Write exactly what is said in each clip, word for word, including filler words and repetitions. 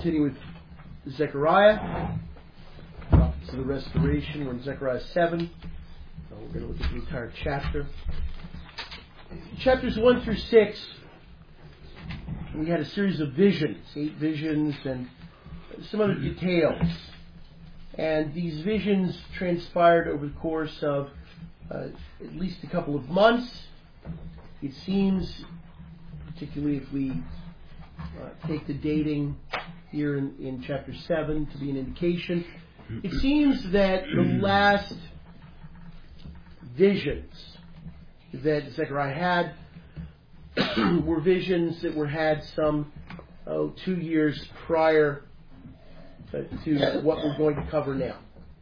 continue with Zechariah, Prophets of the Restoration. We're in Zechariah seven. So we're going to look at the entire chapter. Chapters one through six, we had a series of visions, eight visions, and some other details. And these visions transpired over the course of uh, at least a couple of months. It seems, particularly if we uh, take the dating here in, in chapter seven to be an indication, it seems that the last visions that Zechariah had were visions that were had some oh, two years prior uh, to what we're going to cover now.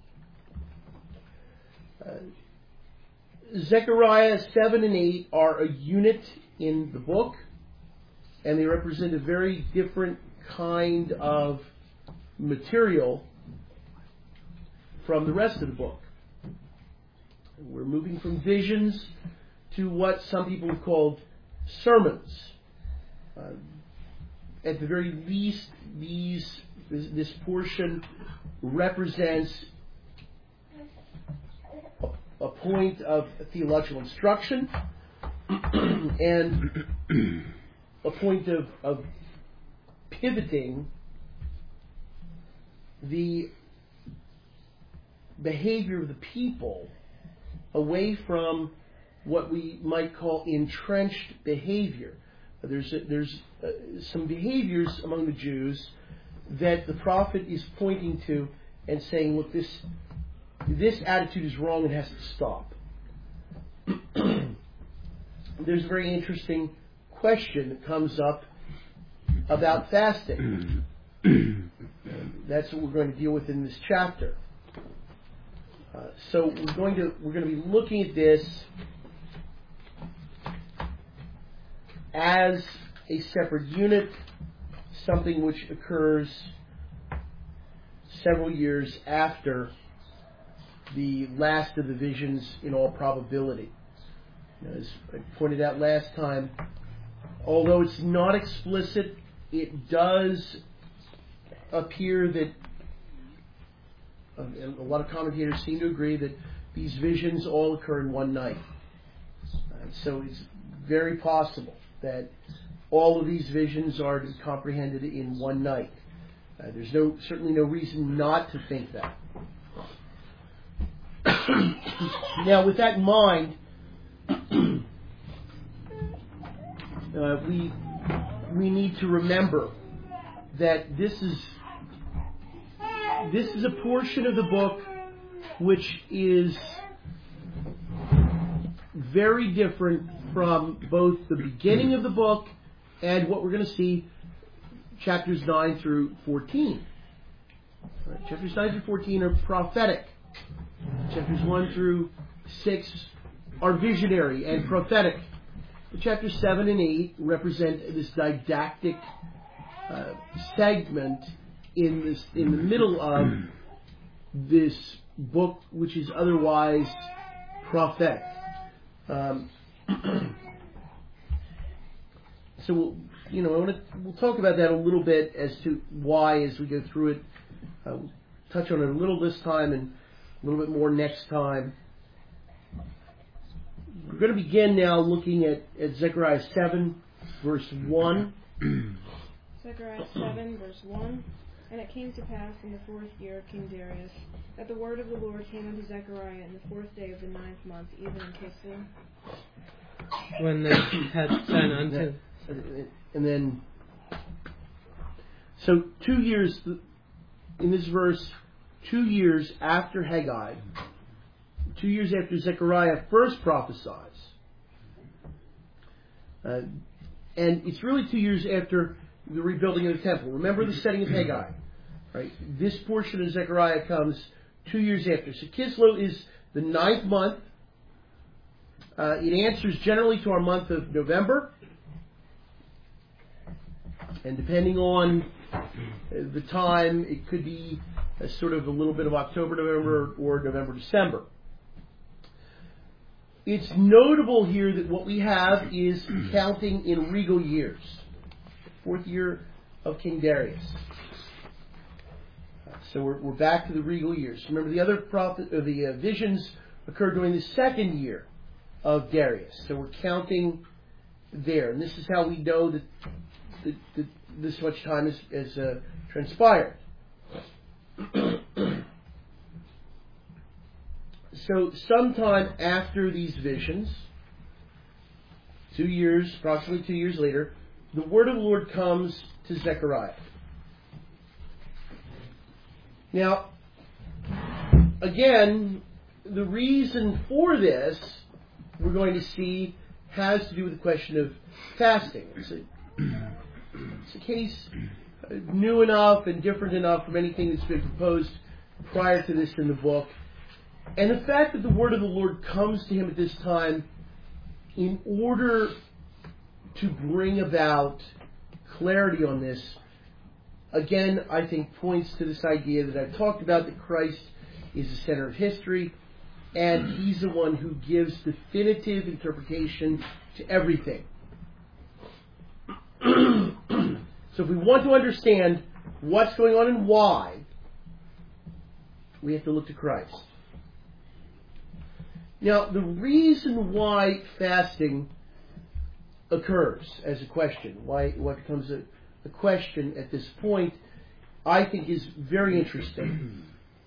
Uh, Zechariah seven and eight are a unit in the book, and they represent a very different kind of material from the rest of the book. We're moving from visions to what some people have called sermons. Uh, at the very least, these this, this portion represents a, a point of theological instruction and a point of, of pivoting the behavior of the people away from what we might call entrenched behavior. There's a, there's uh, some behaviors among the Jews that the prophet is pointing to and saying, look, this this attitude is wrong and has to stop. There's a very interesting question that comes up about fasting. That's what we're going to deal with in this chapter. Uh, so we're going to we're going to be looking at this as a separate unit, something which occurs several years after the last of the visions in all probability. As I pointed out last time, although it's not explicit, it does appear that a lot of commentators seem to agree that these visions all occur in one night. Uh, so it's very possible that all of these visions are to be comprehended in one night. Uh, there's no certainly no reason not to think that. Now, with that in mind, uh, we we need to remember that this is this is a portion of the book which is very different from both the beginning of the book and what we're going to see chapters nine through fourteen. Right, chapters nine through fourteen are prophetic. Chapters one through six are visionary and prophetic. But chapters seven and eight represent this didactic uh, segment in this in the middle of this book, which is otherwise prophetic. Um, so we'll, you know, I want to we'll talk about that a little bit as to why as we go through it. Uh, we'll touch on it a little this time and a little bit more next time. We're going to begin now looking at, at Zechariah seven, verse one. Zechariah seven, verse one. And it came to pass in the fourth year of King Darius that the word of the Lord came unto Zechariah in the fourth day of the ninth month, even in Kislev. When they had sent unto... And then, so two years, in this verse, two years after Haggai, two years after Zechariah first prophesies, uh, and it's really two years after the rebuilding of the temple. Remember the setting of Haggai, right? This portion of Zechariah comes two years after. So Kislev is the ninth month. Uh, it answers generally to our month of November. And depending on the time, it could be a sort of a little bit of October, November, or November, December. It's notable here that what we have is counting in regal years. Fourth year of King Darius. So we're, we're back to the regal years. Remember, the other prophet, or the uh, visions occurred during the second year of Darius. So we're counting there, and this is how we know that, that, that this much time has, has uh, transpired. So sometime after these visions, two years, approximately two years later, the word of the Lord comes to Zechariah. Now, again, the reason for this, we're going to see, has to do with the question of fasting. It's a, it's a case new enough and different enough from anything that's been proposed prior to this in the book. And the fact that the word of the Lord comes to him at this time in order to bring about clarity on this, again, I think points to this idea that I've talked about, that Christ is the center of history, and he's the one who gives definitive interpretation to everything. So if we want to understand what's going on and why, we have to look to Christ. Now, the reason why fasting occurs as a question, why what becomes a, a question at this point, I think is very interesting.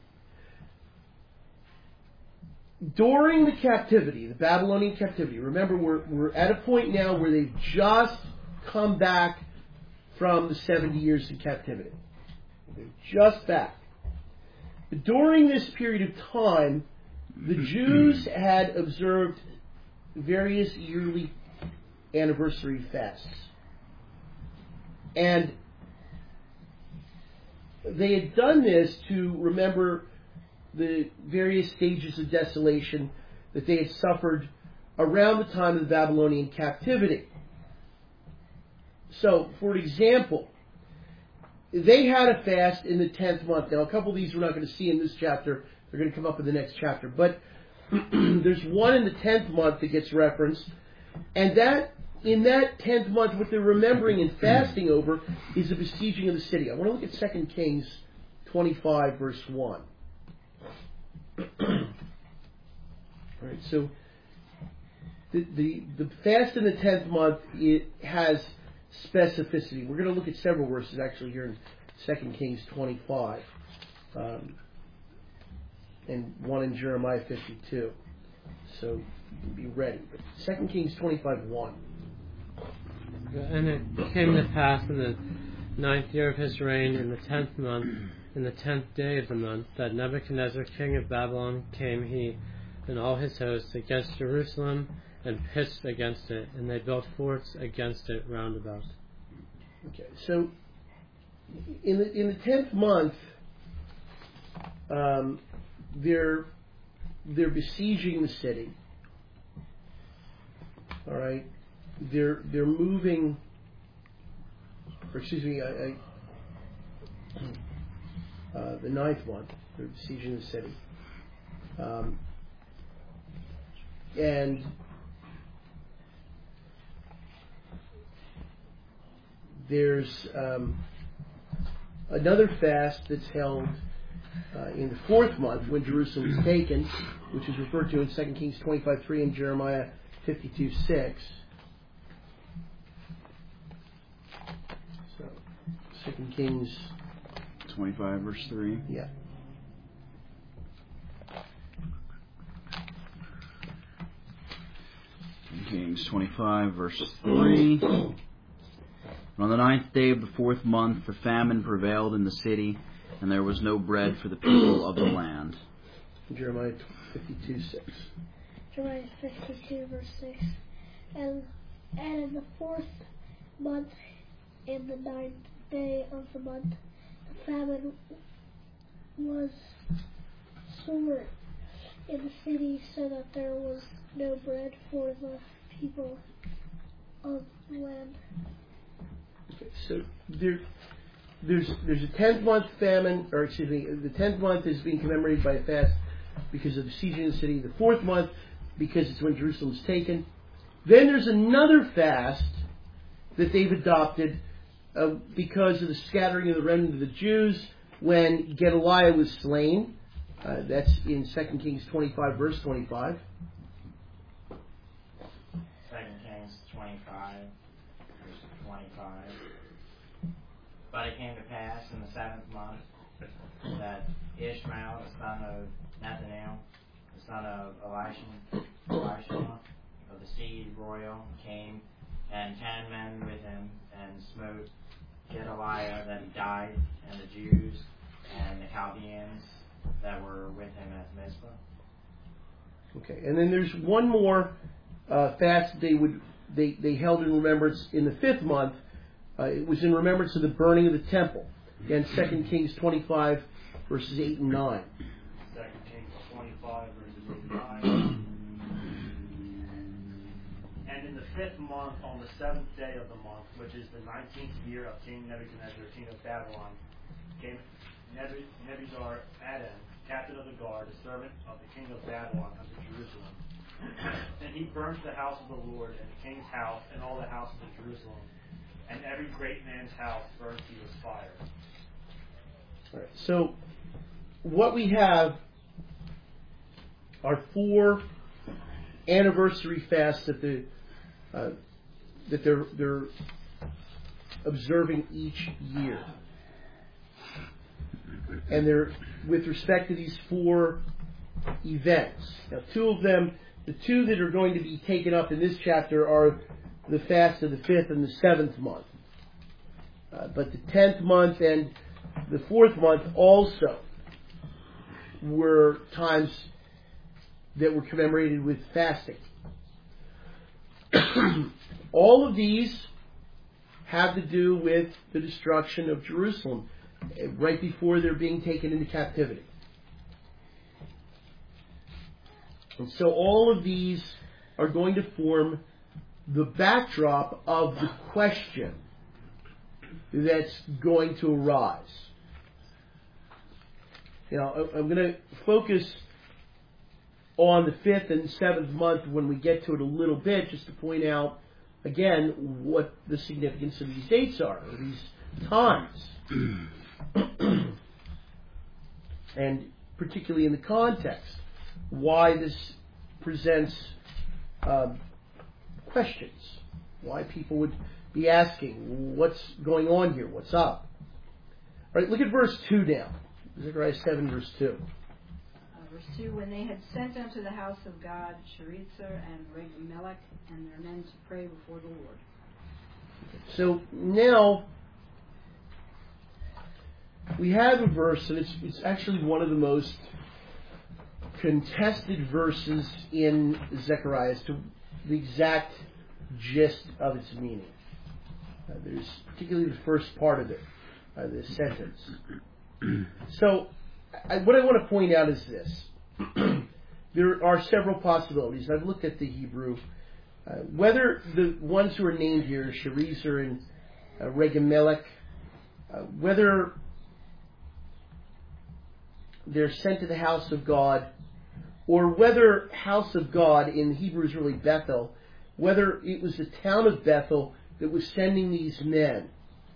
During the captivity, the Babylonian captivity, remember we're, we're at a point now where they've just come back from the seventy years in captivity. They're just back. But during this period of time, the Jews had observed various yearly anniversary fasts. And they had done this to remember the various stages of desolation that they had suffered around the time of the Babylonian captivity. So, for example, they had a fast in the tenth month. Now, a couple of these we're not going to see in this chapter. They're going to come up in the next chapter. But there's one in the tenth month that gets referenced. And that in that tenth month, what they're remembering and fasting over is the besieging of the city. I want to look at Second Kings twenty-five, verse one. All right, so the, the, the fast in the tenth month, it has specificity. We're going to look at several verses actually here in Second Kings twenty-five. Um, and one in Jeremiah fifty-two. So be ready. But Second Kings twenty-five, one. And it came to pass in the ninth year of his reign, in the tenth month, in the tenth day of the month, that Nebuchadnezzar king of Babylon came, he and all his hosts, against Jerusalem, and pitched against it, and they built forts against it round about. Okay, so in the in the tenth month, um, they're they're besieging the city. All right, they're they're moving. Or excuse me, I, I, uh, the ninth month, they're besieging the city, um, and there's um, another fast that's held uh, in the fourth month when Jerusalem is taken, which is referred to in Second Kings twenty-five, three and Jeremiah fifty-two, six. So, Second Kings twenty-five, verse three. Yeah. Second Kings twenty-five, verse three. On the ninth day of the fourth month, the famine prevailed in the city, and there was no bread for the people of the land. Jeremiah fifty-two, six. Jeremiah fifty-two, verse six. And, and in the fourth month, in the ninth day of the month, the famine was sore in the city, so that there was no bread for the people of the land. Okay, so there, there's there's a tenth month famine, or excuse me, the tenth month is being commemorated by a fast because of the siege of the city. The fourth month, because it's when Jerusalem is taken. Then there's another fast that they've adopted uh, because of the scattering of the remnant of the Jews when Gedaliah was slain. Uh, that's in Second Kings twenty-five, verse twenty-five. Second Kings twenty-five, verse twenty-five. But it came to pass in the seventh month that Ishmael, the son of Nethaniel, the son of Elisha, Elisha of the seed royal, came, and ten men with him, and smote Gedaliah that he died, and the Jews and the Chaldeans that were with him at Mizpah. Okay, and then there's one more uh, fast they would they, they held in remembrance in the fifth month. Uh, it was in remembrance of the burning of the temple. Again, Second Kings twenty-five, verses eight and nine. Second Kings twenty-five, verses eight and nine. And in the fifth month, on the seventh day of the month, which is the nineteenth year of King Nebuchadnezzar, king of Babylon, came Nebu- Nebuzaradan, captain of the guard, a servant of the king of Babylon, unto Jerusalem. And he burnt the house of the Lord, and the king's house, and all the houses of Jerusalem. And every great man's house burnt he with fire. All right, so what we have are four anniversary fasts that the uh, that they're they're observing each year, and they're with respect to these four events. Now, two of them, the two that are going to be taken up in this chapter, are the fast of the fifth and the seventh month. Uh, but the tenth month and the fourth month also were times that were commemorated with fasting. All of these have to do with the destruction of Jerusalem right before they're being taken into captivity. And so all of these are going to form the backdrop of the question that's going to arise. You know, I'm going to focus on the fifth and seventh month when we get to it a little bit, just to point out again what the significance of these dates are, or these times, and particularly in the context, why this presents um, questions, why people would be asking, what's going on here, what's up? All right, look at verse two now. Zechariah seven, verse two. Uh, verse two, when they had sent unto the house of God Sherezer and Regemelech and their men to pray before the Lord. So now we have a verse, and it's, it's actually one of the most contested verses in Zechariah as to the exact gist of its meaning. Uh, there's particularly the first part of it, uh, this sentence. So, I, what I want to point out is this. There are several possibilities. I've looked at the Hebrew. Uh, whether the ones who are named here, Sherezer and uh, Regemelech, uh, whether they're sent to the house of God, or whether house of God in Hebrew is really Bethel, whether it was the town of Bethel that was sending these men,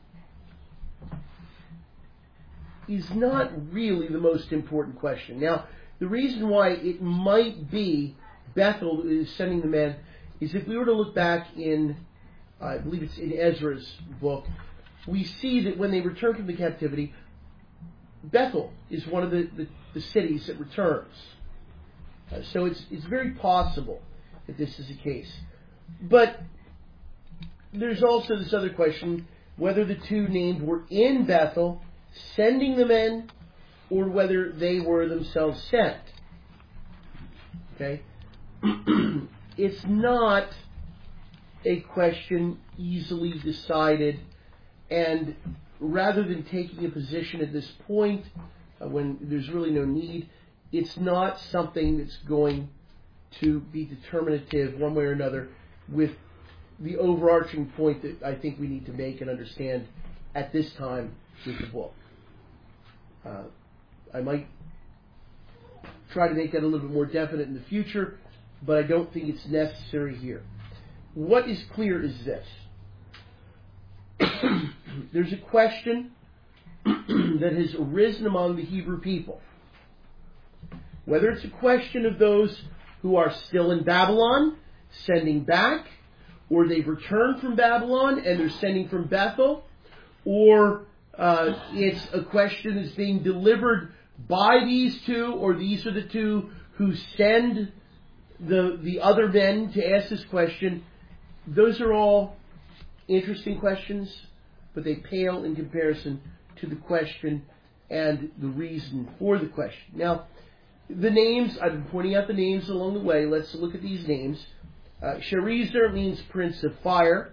is not really the most important question. Now, the reason why it might be Bethel is sending the men is if we were to look back in, uh, I believe it's in Ezra's book, we see that when they return from the captivity, Bethel is one of the, the, the cities that returns. Uh, so it's it's very possible that this is the case. But there's also this other question, whether the two named were in Bethel, sending the men, or whether they were themselves sent. Okay? It's not a question easily decided, and rather than taking a position at this point uh, when there's really no need, it's not something that's going to be determinative one way or another with the overarching point that I think we need to make and understand at this time with the book. Uh, I might try to make that a little bit more definite in the future, but I don't think it's necessary here. What is clear is this. There's a question that has arisen among the Hebrew people. Whether it's a question of those who are still in Babylon, sending back, or they've returned from Babylon and they're sending from Bethel, or uh, it's a question that's being delivered by these two, or these are the two who send the the other men to ask this question. Those are all interesting questions, but they pale in comparison to the question and the reason for the question. Now, the names, I've been pointing out the names along the way. Let's look at these names. Uh, Sharezer means Prince of Fire,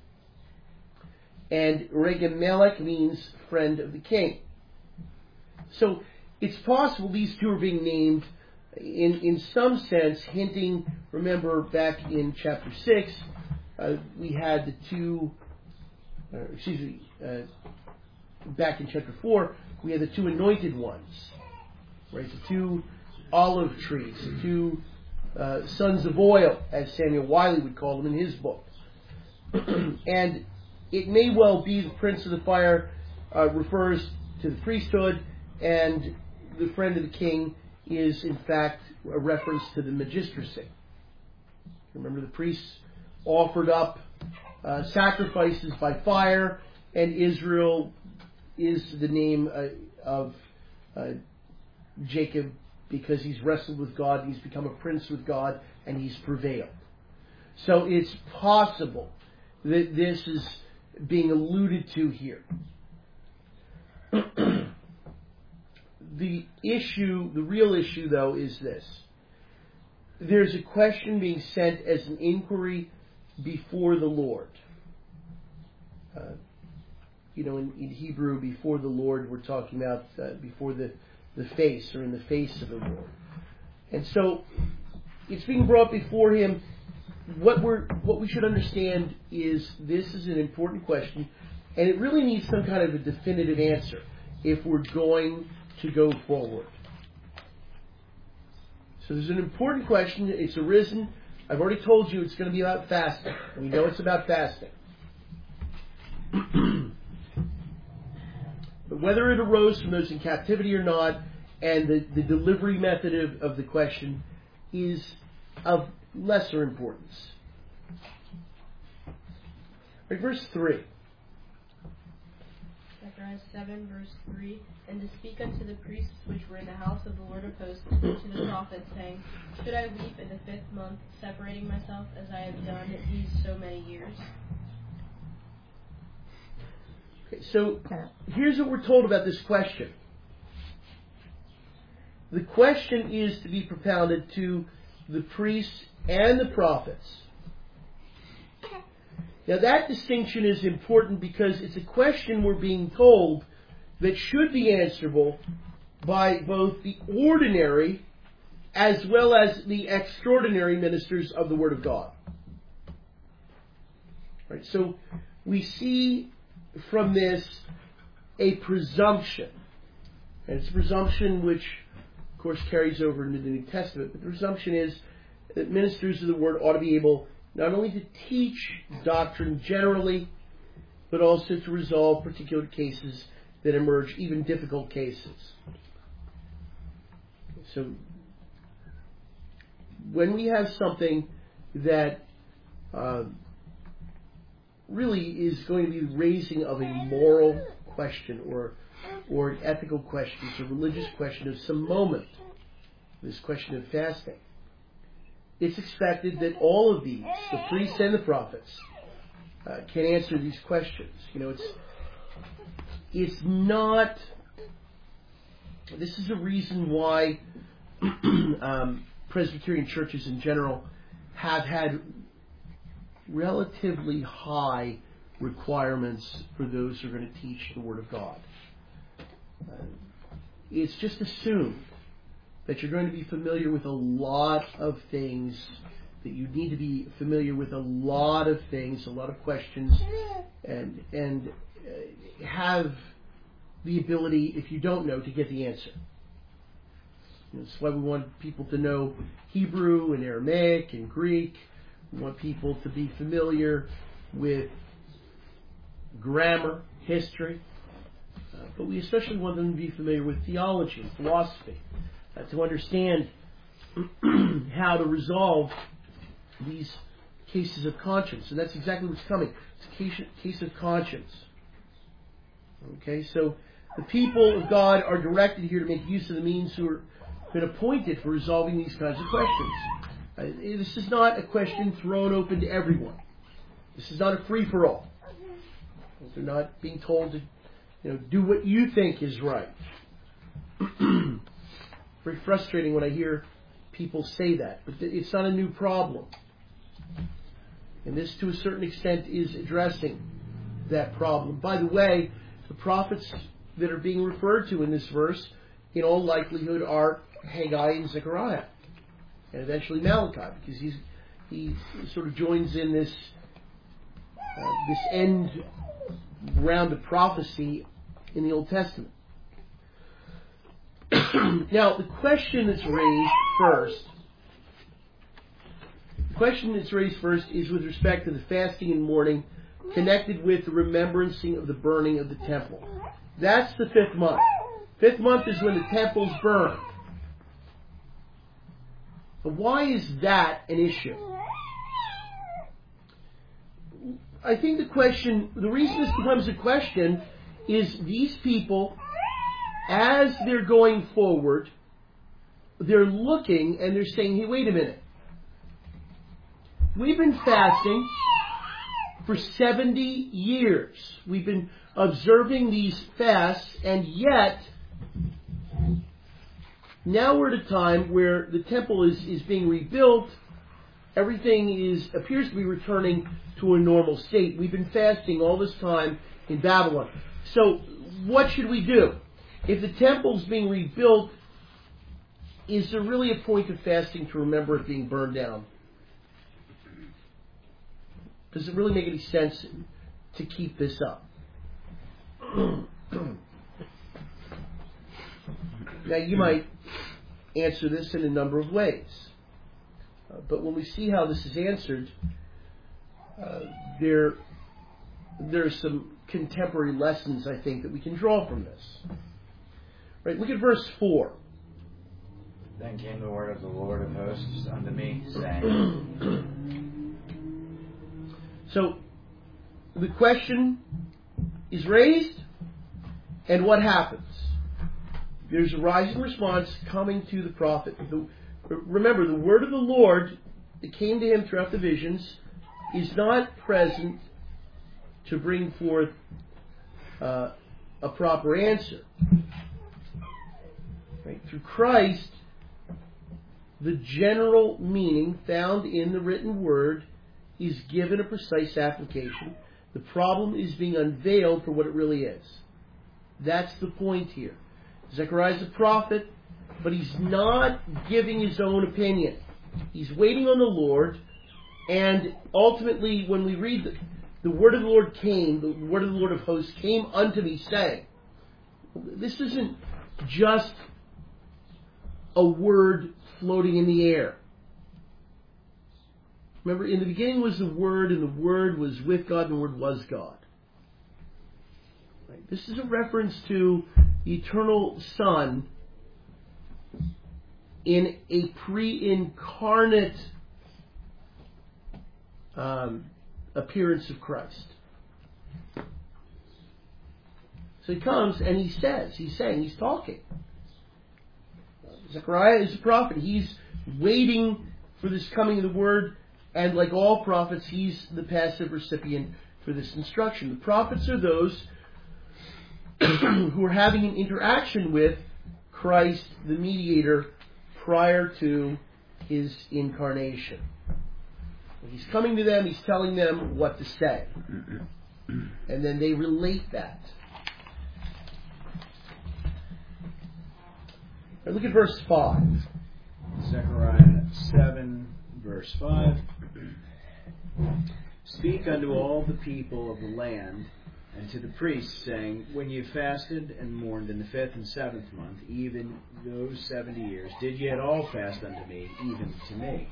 and Regemelech means Friend of the King. So it's possible these two are being named in, in some sense, hinting, remember back in chapter six, uh, we had the two, uh, excuse me, uh, back in chapter four, we had the two anointed ones, right? The two olive trees, the two uh, sons of oil, as Samuel Wiley would call them in his book. And it may well be the Prince of the Fire uh, refers to the priesthood, and the Friend of the King is in fact a reference to the magistracy. Remember, the priests offered up uh, sacrifices by fire, and Israel is the name uh, of uh, Jacob because he's wrestled with God, he's become a prince with God, and he's prevailed. So it's possible that this is being alluded to here. The issue, the real issue though, is this. There's a question being sent as an inquiry before the Lord. Uh, you know, in, in Hebrew, before the Lord, we're talking about uh, before the, the face, or in the face of the Lord. And so, it's being brought before Him. What we're, what we should understand is this is an important question, and it really needs some kind of a definitive answer if we're going to go forward. So there's an important question. It's arisen. I've already told you it's going to be about fasting. We know it's about fasting. But whether it arose from those in captivity or not, and the, the delivery method of, of the question is of lesser importance. Right, verse three. Zechariah seven, verse three. And to speak unto the priests which were in the house of the Lord of hosts, and to the prophets, saying, Should I weep in the fifth month, separating myself, as I have done these so many years? Okay, so here's what we're told about this question. The question is to be propounded to the priests and the prophets. Now that distinction is important because it's a question we're being told that should be answerable by both the ordinary as well as the extraordinary ministers of the Word of God. Right, so we see from this a presumption. And it's a presumption which, of course, carries over into the New Testament. But the presumption is that ministers of the Word ought to be able not only to teach doctrine generally, but also to resolve particular cases that emerge, even difficult cases. So, when we have something that uh, really is going to be the raising of a moral question or or an ethical question, it's a religious question of some moment, this question of fasting, it's expected that all of these, the priests and the prophets, uh, can answer these questions. You know, it's it's not. This is a reason why um, Presbyterian churches in general have had relatively high requirements for those who are going to teach the Word of God. Uh, it's just assumed that you're going to be familiar with a lot of things, that you need to be familiar with a lot of things, a lot of questions, and and uh, have the ability, if you don't know, to get the answer. And that's why we want people to know Hebrew and Aramaic and Greek. We want people to be familiar with grammar, history, uh, but we especially want them to be familiar with theology and philosophy, uh, to understand how to resolve these cases of conscience. And that's exactly what's coming. It's a case, case of conscience. Okay, so the people of God are directed here to make use of the means who are been appointed for resolving these kinds of questions. Uh, this is not a question thrown open to everyone. This is not a free-for-all. They're not being told to, you know, do what you think is right. Very frustrating when I hear people say that, but it's not a new problem. And this, to a certain extent, is addressing that problem. By the way, the prophets that are being referred to in this verse, in all likelihood, are Haggai and Zechariah, and eventually Malachi, because he's, he sort of joins in this uh, this end round of prophecy in the Old Testament. Now, the question that's raised first, the question that's raised first is with respect to the fasting and mourning connected with the remembrancing of the burning of the temple. That's the fifth month. Fifth month is when the temple's burned. But why is that an issue? I think the question, the reason this becomes a question is these people, as they're going forward, they're looking and they're saying, hey, wait a minute. We've been fasting for seventy years. We've been observing these fasts, and yet now we're at a time where the temple is, is being rebuilt. Everything is appears to be returning to a normal state. We've been fasting all this time in Babylon. So what should we do? If the temple's being rebuilt, is there really a point of fasting to remember it being burned down? Does it really make any sense to keep this up? Now, you might answer this in a number of ways. Uh, but when we see how this is answered, uh, there, there are some contemporary lessons, I think, that we can draw from this. Right? Look at verse four. Then came the word of the Lord of hosts unto me, saying... So, the question is raised, and what happens? There's a rising response coming to the prophet. The, remember, the word of the Lord that came to him throughout the visions is not present to bring forth uh, a proper answer. Right? Through Christ, the general meaning found in the written word is given a precise application. The problem is being unveiled for what it really is. That's the point here. Zechariah is a prophet, but he's not giving his own opinion. He's waiting on the Lord, and ultimately, when we read the, the word of the Lord came, the word of the Lord of hosts came unto me, saying, this isn't just a word floating in the air. Remember, in the beginning was the Word, and the Word was with God, and the Word was God. Right? This is a reference to the eternal Son in a pre-incarnate um, appearance of Christ. So he comes and he says, he's saying, he's talking. Zechariah is a prophet. He's waiting for this coming of the Word. And like all prophets, he's the passive recipient for this instruction. The prophets are those who are having an interaction with Christ, the mediator, prior to his incarnation. When he's coming to them, he's telling them what to say. And then they relate that. Now look at verse five. Zechariah seven, verse five. Speak unto all the people of the land and to the priests, saying, when you fasted and mourned in the fifth and seventh month, even those seventy years, did ye at all fast unto me, even to me?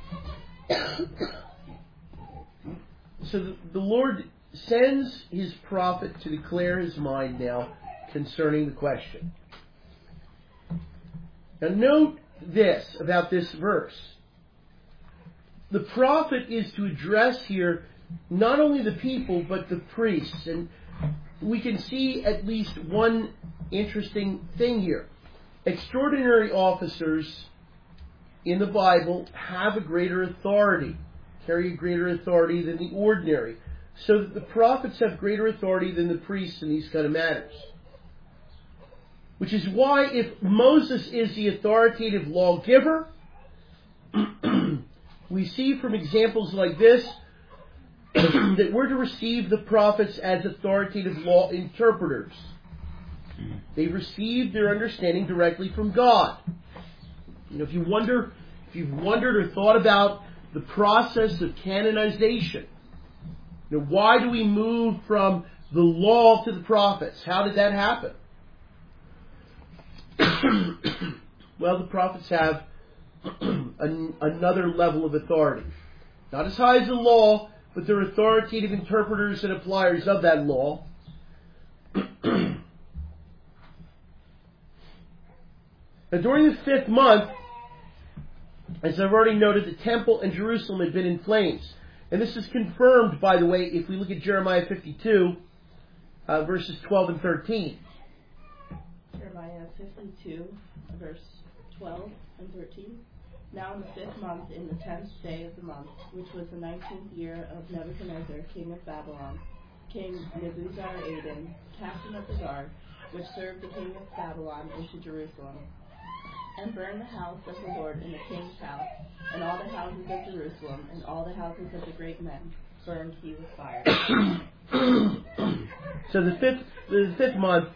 So the, the Lord sends his prophet to declare his mind now concerning the question. Now note this about this verse. The prophet is to address here not only the people but the priests. And we can see at least one interesting thing here. Extraordinary officers in the Bible have a greater authority, carry a greater authority than the ordinary. So that the prophets have greater authority than the priests in these kind of matters. Which is why if Moses is the authoritative lawgiver, we see from examples like this that we're to receive the prophets as authoritative law interpreters. They received their understanding directly from God. You know, if you wonder, if you've wondered or thought about the process of canonization, you know, why do we move from the law to the prophets? How did that happen? Well, the prophets have an, another level of authority. Not as high as the law, but they're authoritative interpreters and appliers of that law. Now, during the fifth month, as I've already noted, the temple in Jerusalem had been in flames. And this is confirmed, by the way, if we look at Jeremiah fifty-two, uh, verses twelve and thirteen. Jeremiah fifty-two, verse twelve and thirteen. Now in the fifth month, in the tenth day of the month, which was the nineteenth year of Nebuchadnezzar, king of Babylon, came Nebuzaradan, captain of the guard, which served the king of Babylon, into Jerusalem, and burned the house of the Lord in the king's house, and all the houses of Jerusalem, and all the houses of the great men, burned he with fire. So the fifth, the fifth month,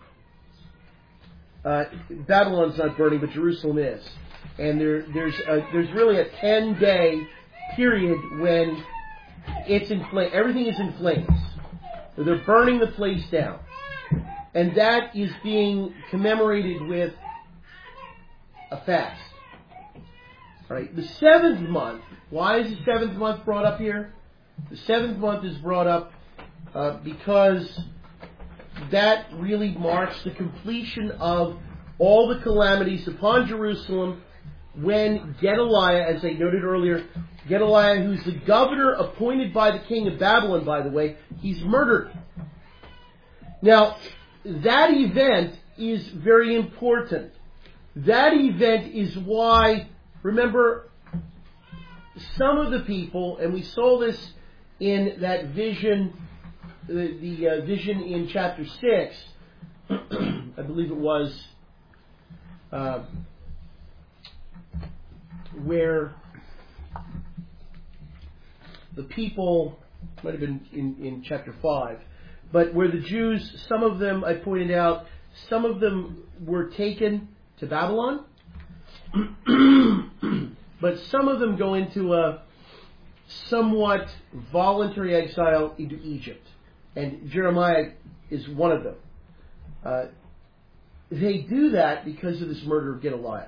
uh, Babylon's not burning, but Jerusalem is. And there, there's a, there's really a ten-day period when it's in flames. Everything is in flames. They're burning the place down. And that is being commemorated with a fast. All right. The seventh month. Why is the seventh month brought up here? The seventh month is brought up uh, because that really marks the completion of all the calamities upon Jerusalem when Gedaliah, as I noted earlier, Gedaliah, who's the governor appointed by the king of Babylon, by the way, he's murdered. Now, that event is very important. That event is why, remember, some of the people, and we saw this in that vision, the, the uh, vision in chapter six, I believe it was, uh, where the people, might have been in, in chapter five, but where the Jews, some of them, I pointed out, some of them were taken to Babylon, but some of them go into a somewhat voluntary exile into Egypt, and Jeremiah is one of them. Uh, they do that because of this murder of Gedaliah.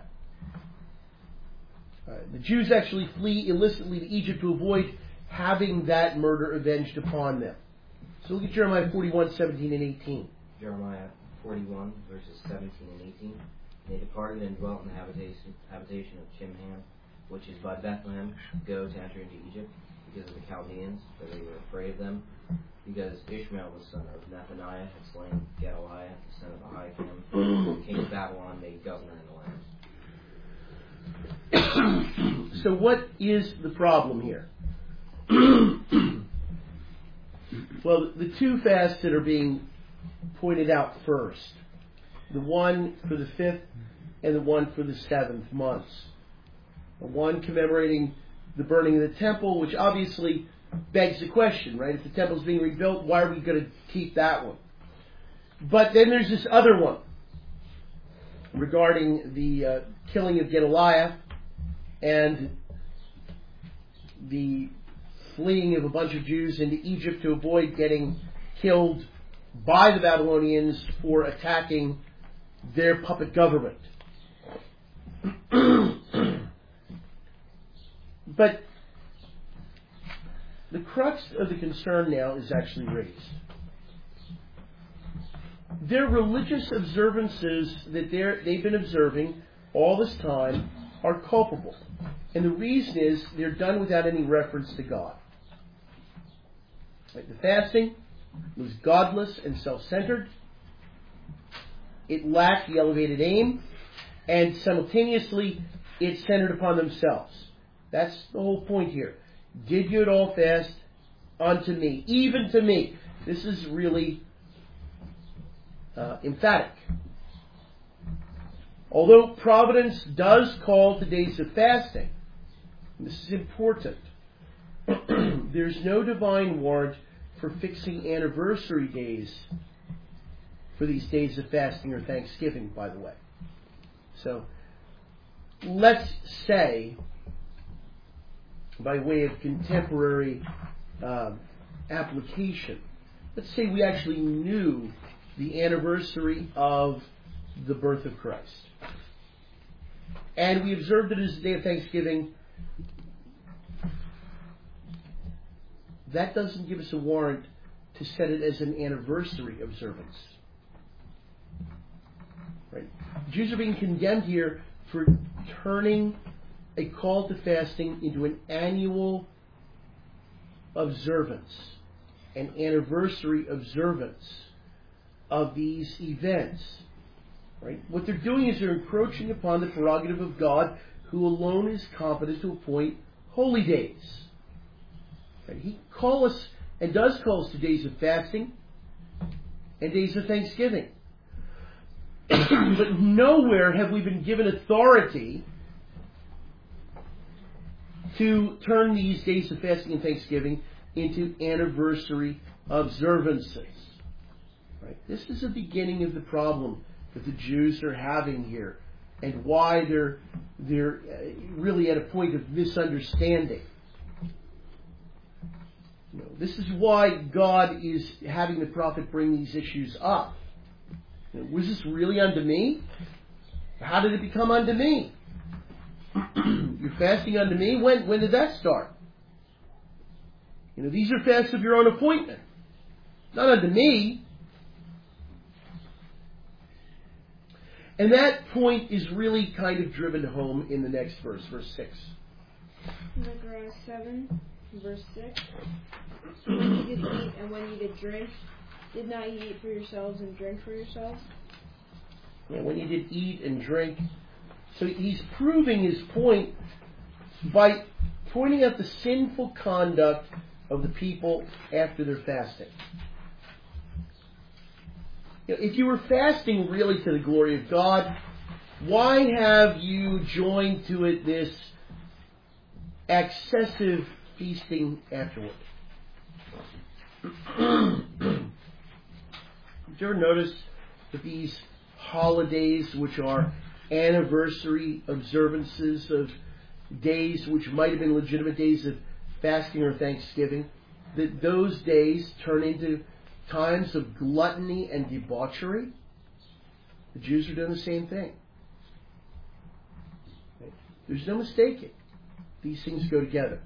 Uh, the Jews actually flee illicitly to Egypt to avoid having that murder avenged upon them. So look at Jeremiah forty-one, seventeen and eighteen. Jeremiah forty-one, verses seventeen and eighteen. They departed and dwelt in the habitation, habitation of Chimham, which is by Bethlehem, go to enter into Egypt, because of the Chaldeans, for they were afraid of them, because Ishmael the son of Nethaniah had slain Gedaliah, the son of Ahikam, the king of Babylon, made governor in the land. So what is the problem here? Well, the two fasts that are being pointed out first, the one for the fifth and the one for the seventh months. The one commemorating the burning of the temple, which obviously begs the question, right? If the temple's being rebuilt, why are we going to keep that one? But then there's this other one regarding the uh, killing of Gedaliah and the fleeing of a bunch of Jews into Egypt to avoid getting killed by the Babylonians for attacking their puppet government. But the crux of the concern now is actually raised. their religious observances that they're, they've been observing all this time are culpable. And the reason is they're done without any reference to God. Right? The fasting was godless and self-centered. It lacked the elevated aim, and simultaneously it centered upon themselves. That's the whole point here. Did you at all fast unto me, even to me? This is really uh, emphatic. Although Providence does call to days of fasting, this is important, there's no divine warrant for fixing anniversary days for these days of fasting or Thanksgiving, by the way. So, let's say, by way of contemporary uh, application, let's say we actually knew the anniversary of the birth of Christ. And we observed it as a day of Thanksgiving. That doesn't give us a warrant to set it as an anniversary observance. Right? Jews are being condemned here for turning a call to fasting into an annual observance, an anniversary observance of these events. Right? What they're doing is they're encroaching upon the prerogative of God, who alone is competent to appoint holy days. Right? He calls us, and does call us, to days of fasting and days of Thanksgiving. But nowhere have we been given authority to turn these days of fasting and Thanksgiving into anniversary observances. Right? This is the beginning of the problem that the Jews are having here, and why they're they're really at a point of misunderstanding. You know, this is why God is having the prophet bring these issues up. You know, was this really unto me? How did it become unto me? You're fasting unto me? When when did that start? You know, these are fasts of your own appointment, not unto me. And that point is really kind of driven home in the next verse, verse six. Zechariah seven, verse six. When you did eat and when you did drink, did not ye eat for yourselves and drink for yourselves? Yeah, when you did eat and drink. So he's proving his point by pointing out the sinful conduct of the people after their fasting. You know, if you were fasting really to the glory of God, why have you joined to it this excessive feasting afterward? Did you ever notice that these holidays, which are anniversary observances of days which might have been legitimate days of fasting or Thanksgiving, that those days turn into times of gluttony and debauchery? The Jews are doing the same thing. There's no mistaking. These things go together.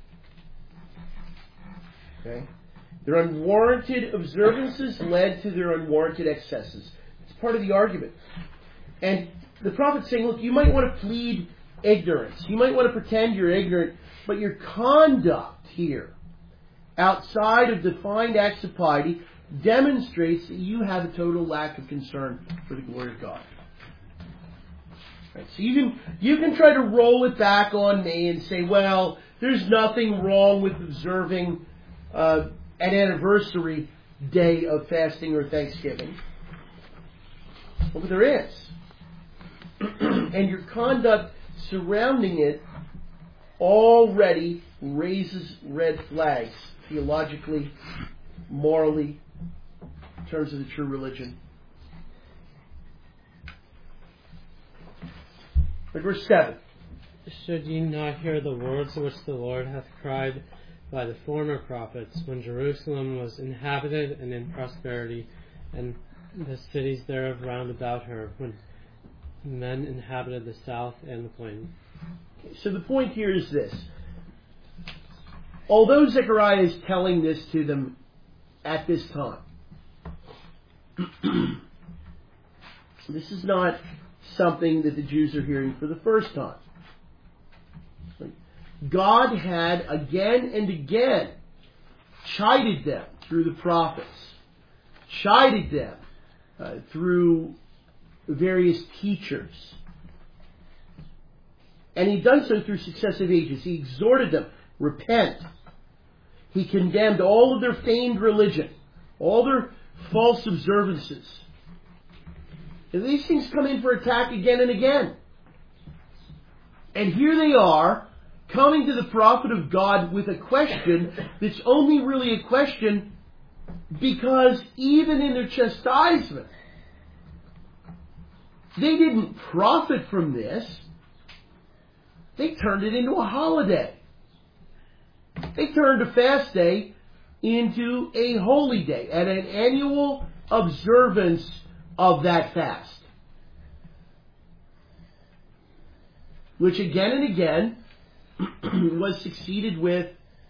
Okay? Their unwarranted observances led to their unwarranted excesses. It's part of the argument. And the prophet's saying, look, you might want to plead ignorance. You might want to pretend you're ignorant, but your conduct here, outside of defined acts of piety, demonstrates that you have a total lack of concern for the glory of God. Right, so you can you can try to roll it back on me and say, well, there's nothing wrong with observing uh, an anniversary day of fasting or Thanksgiving. Well, but there is. And your conduct surrounding it already raises red flags, theologically, morally, in terms of the true religion. But verse seven. Should ye not hear the words which the Lord hath cried by the former prophets, when Jerusalem was inhabited and in prosperity, and the cities thereof round about her, when men inhabited the south and the plain? So the point here is this. Although Zechariah is telling this to them at this time, This is not something that the Jews are hearing for the first time. God had again and again chided them through the prophets, chided them uh, through various teachers. And He done so through successive ages. He exhorted them, repent. He condemned all of their feigned religion, all their false observances. And these things come in for attack again and again. And here they are, coming to the prophet of God with a question that's only really a question because even in their chastisement, they didn't profit from this. They turned it into a holiday. They turned a fast day into a holy day and an annual observance of that fast. Which again and again was succeeded with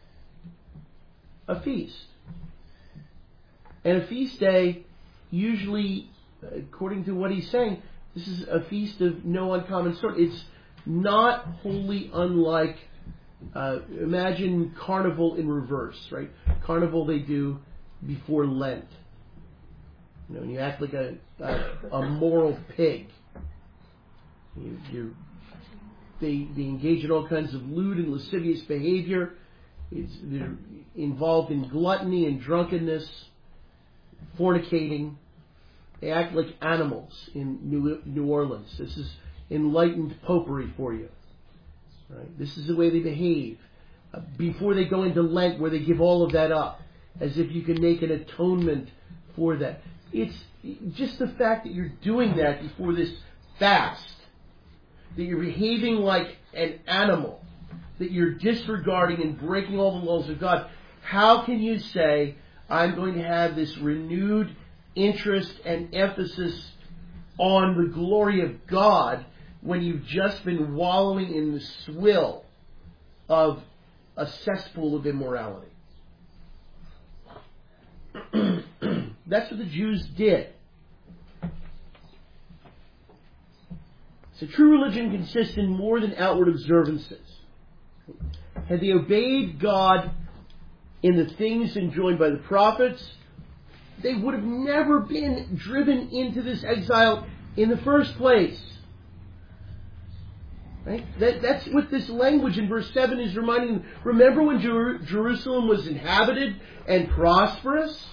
a feast. And a feast day, usually, according to what he's saying, this is a feast of no uncommon sort. It's not wholly unlike, uh, imagine carnival in reverse, right? Carnival they do before Lent. You know, and you act like a, a, a moral pig. You, you're They, they engage in all kinds of lewd and lascivious behavior. It's, they're involved in gluttony and drunkenness, fornicating. They act like animals in New, New Orleans. This is enlightened popery for you. Right? This is the way they behave. Uh, before they go into Lent, where they give all of that up, as if you can make an atonement for that. It's just the fact that you're doing that before this fast, that you're behaving like an animal, that you're disregarding and breaking all the laws of God. How can you say, I'm going to have this renewed interest and emphasis on the glory of God when you've just been wallowing in the swill of a cesspool of immorality? That's what the Jews did. So true religion consists in more than outward observances. Had they obeyed God in the things enjoined by the prophets, they would have never been driven into this exile in the first place. Right? That, that's what this language in verse seven is reminding them. Remember when Jer- Jerusalem was inhabited and prosperous?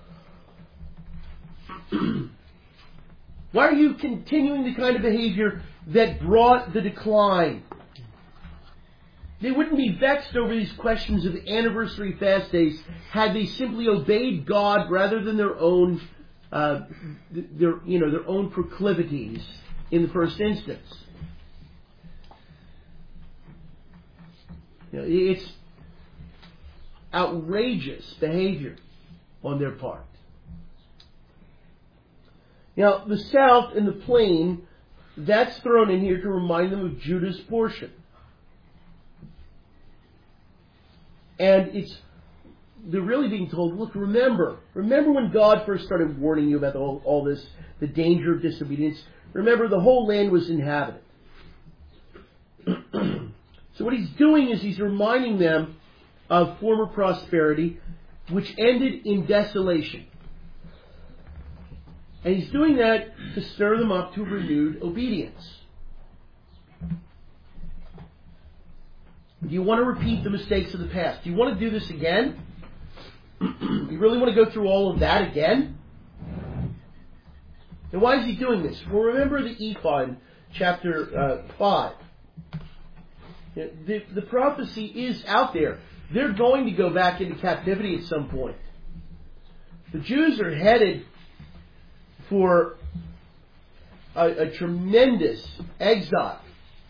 Why are you continuing the kind of behavior that brought the decline? They wouldn't be vexed over these questions of anniversary fast days had they simply obeyed God rather than their own, uh, their you know their own proclivities in the first instance. You know, it's outrageous behavior on their part. Now, the south and the plain, that's thrown in here to remind them of Judah's portion. And it's, they're really being told, look, remember, remember when God first started warning you about all, all this, the danger of disobedience? Remember, the whole land was inhabited. So what he's doing is he's reminding them of former prosperity, which ended in desolation. And he's doing that to stir them up to renewed obedience. Do you want to repeat the mistakes of the past? Do you want to do this again? You really want to go through all of that again? And why is he doing this? Well, remember the ephod in chapter uh, five. The, the prophecy is out there. They're going to go back into captivity at some point. The Jews are headed for a, a tremendous exile.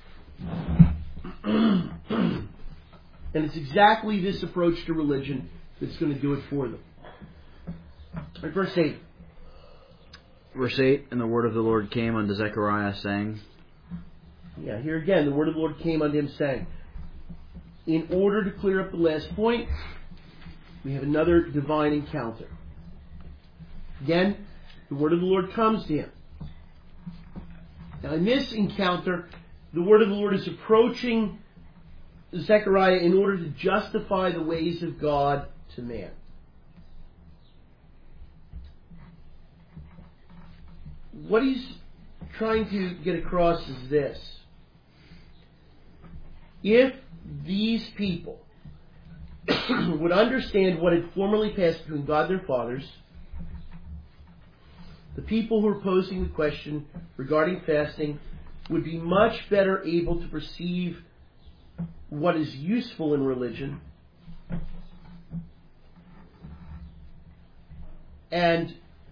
And it's exactly this approach to religion that's going to do it for them. Right, verse eight. Verse eight, and the word of the Lord came unto Zechariah, saying... Yeah, here again, the word of the Lord came unto him, saying... In order to clear up the last point, we have another divine encounter. Again, the word of the Lord comes to him. Now in this encounter, the word of the Lord is approaching Zechariah in order to justify the ways of God to man. What he's trying to get across is this. If these people would understand what had formerly passed between God and their fathers, the people who are posing the question regarding fasting would be much better able to perceive what is useful in religion and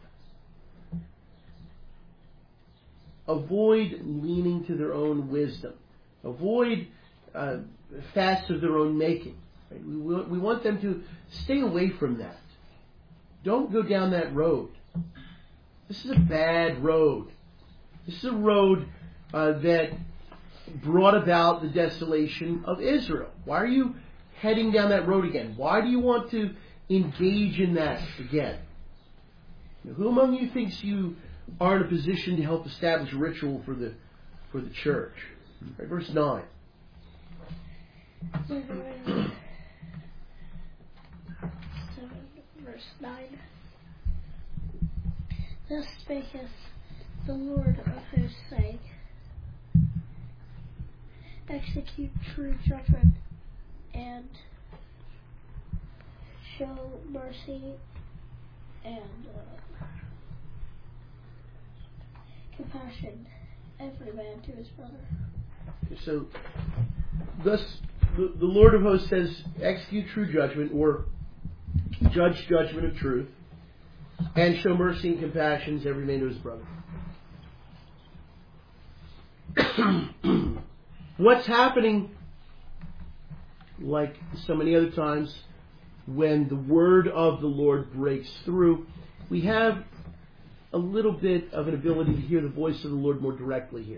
avoid leaning to their own wisdom. Avoid uh, fasts of their own making. Right? We, we want them to stay away from that. Don't go down that road. This is a bad road. This is a road uh, that brought about the desolation of Israel. Why are you heading down that road again? Why do you want to engage in that again? Now, who among you thinks you are in a position to help establish ritual for the for the church? Right, verse nine. Seven, verse nine. Thus spaketh the Lord of hosts, saying, execute true judgment and show mercy and uh, compassion, every man to his brother. So, thus the, the Lord of hosts says, execute true judgment, or judge judgment of truth, and show mercy and compassion to every man to his brother. What's happening, like so many other times, when the word of the Lord breaks through, we have a little bit of an ability to hear the voice of the Lord more directly here.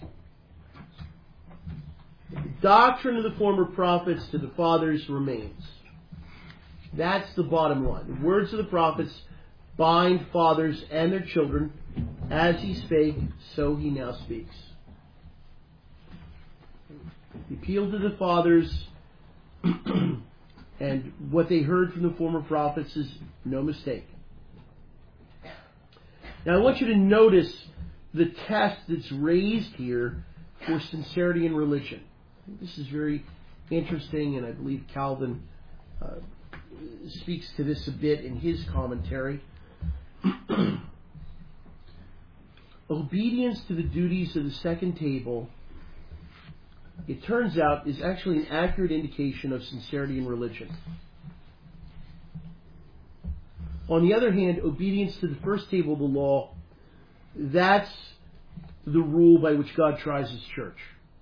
The doctrine of the former prophets to the fathers remains. That's the bottom line. The words of the prophets bind fathers and their children. As he spake, so he now speaks. He appealed to the fathers, and what they heard from the former prophets is no mistake. Now I want you to notice the test that's raised here for sincerity in religion. This is very interesting, and I believe Calvin uh, speaks to this a bit in his commentary. Obedience to the duties of the second table, it turns out, is actually an accurate indication of sincerity in religion. On the other hand, obedience to the first table of the law, that's the rule by which God tries His church.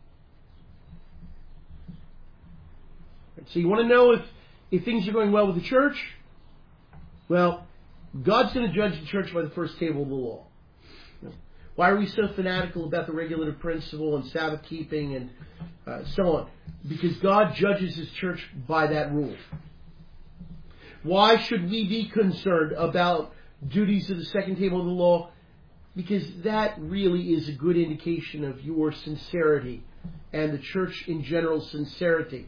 So you want to know if, if things are going well with the church? Well, God's going to judge the church by the first table of the law. Why are we so fanatical about the regulative principle and Sabbath keeping and uh, so on? Because God judges His church by that rule. Why should we be concerned about duties of the second table of the law? Because that really is a good indication of your sincerity and the church in general sincerity.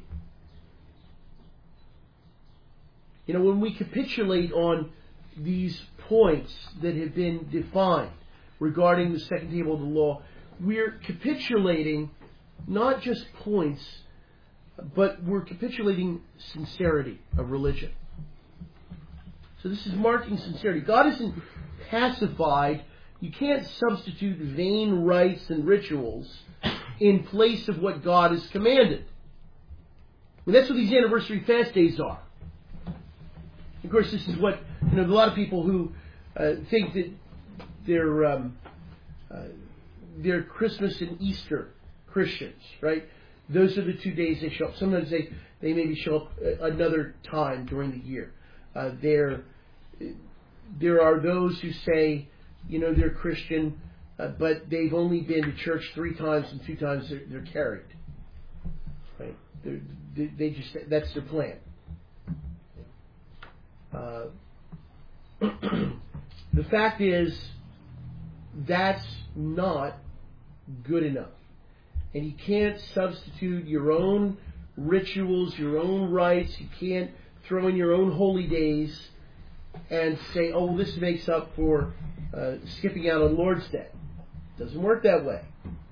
You know, when we capitulate on these points that have been defined regarding the second table of the law, we're capitulating not just points, but we're capitulating sincerity of religion. So this is marking sincerity. God isn't pacified. You can't substitute vain rites and rituals in place of what God has commanded. And that's what these anniversary fast days are. Of course, this is what, you know, a lot of people who uh, think that they're, um, uh, they're Christmas and Easter Christians, right? Those are the two days they show up. Sometimes they, they maybe show up another time during the year. Uh, there, there are those who say, you know, they're Christian, uh, but they've only been to church three times, and two times they're, they're carried. Right? They're, they, they just that's their plan. Uh, the fact is, that's not good enough. And you can't substitute your own rituals, your own rites. You can't throw in your own holy days and say, oh, well, this makes up for uh, skipping out on Lord's Day. It doesn't work that way.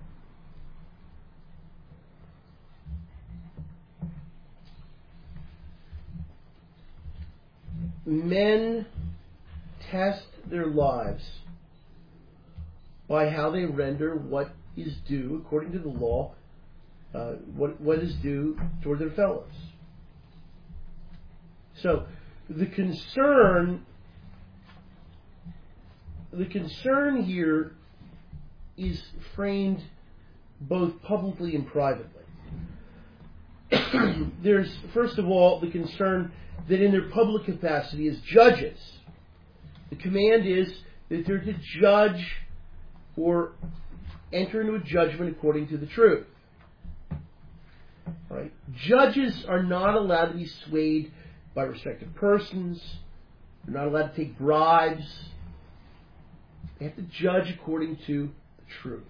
Men test their lives by how they render what is due, according to the law, uh, what, what is due toward their fellows. So, the concern, the concern here is framed both publicly and privately. There's, first of all, the concern that in their public capacity as judges, the command is that they're to judge or enter into a judgment according to the truth. Right? Judges are not allowed to be swayed by respected persons. They're not allowed to take bribes. They have to judge according to the truth.